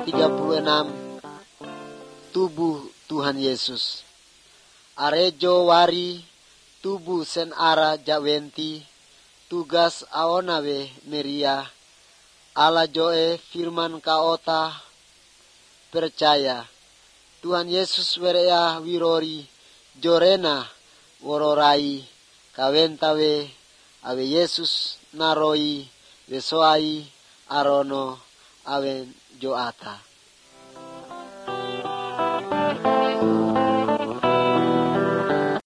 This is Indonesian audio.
36, tubuh Tuhan Yesus. Arejo wari tubuh sen ara jawenti, tugas aonawe meria, ala joe firman kaota, percaya. Tuhan Yesus werea wirori, jorena wororai, kawentawe, awe Yesus naroi, wesoai, arono, awen joata.